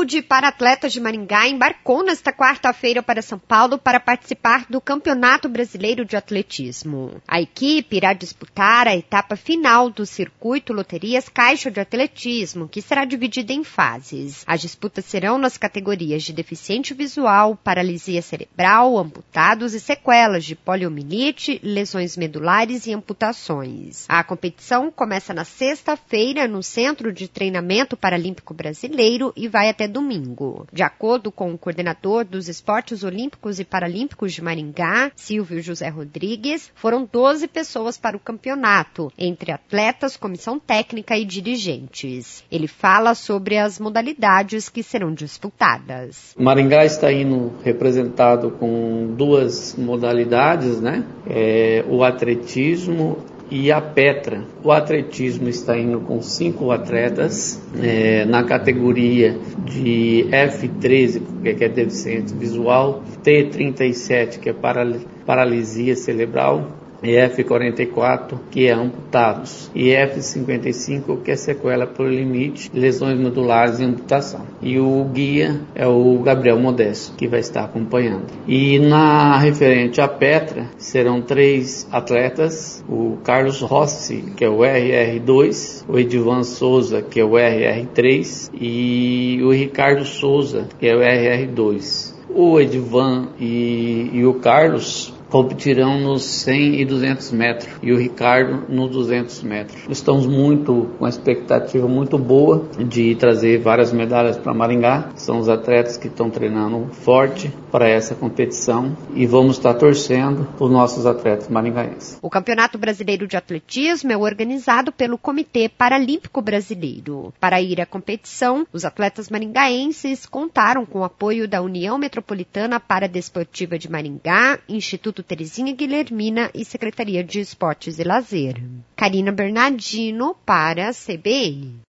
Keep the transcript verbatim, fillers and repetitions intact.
grupo de paratletas de Maringá embarcou nesta quarta-feira para São Paulo para participar do Campeonato Brasileiro de Atletismo. A equipe irá disputar a etapa final do circuito Loterias Caixa de Atletismo, que será dividida em fases. As disputas serão nas categorias de deficiente visual, paralisia cerebral, amputados e sequelas de poliomielite, lesões medulares e amputações. A competição começa na sexta-feira no Centro de Treinamento Paralímpico Brasileiro e vai até domingo. De acordo com o coordenador dos Esportes Olímpicos e Paralímpicos de Maringá, Silvio José Rodrigues, foram doze pessoas para o campeonato, entre atletas, comissão técnica e dirigentes. Ele fala sobre as modalidades que serão disputadas. Maringá está indo representado com duas modalidades, né? É, o atletismo e a Petra. O atletismo está indo com cinco atletas é, na categoria de F treze, que é deficiente visual, T trinta e sete, que é paralisia cerebral, e F quarenta e quatro, que é amputados, e F cinquenta e cinco, que é sequela por limite, lesões medulares e amputação. E o guia é o Gabriel Modesto, que vai estar acompanhando. E na referente à Petra, serão três atletas, o Carlos Rossi, que é o R R dois, o Edivan Souza, que é o R R três, e o Ricardo Souza, que é o R R dois. O Edivan e, e o Carlos competirão nos cem e duzentos metros e o Ricardo nos duzentos metros. Estamos muito com uma expectativa muito boa de trazer várias medalhas para Maringá. São os atletas que estão treinando forte para essa competição e vamos estar torcendo por nossos atletas maringaenses. O Campeonato Brasileiro de Atletismo é organizado pelo Comitê Paralímpico Brasileiro. Para ir à competição, os atletas maringaenses contaram com o apoio da União Metropolitana Paradesportiva de Maringá, Instituto Terezinha Guilhermina e Secretaria de Esportes e Lazer. Karina Bernardino para a C B N.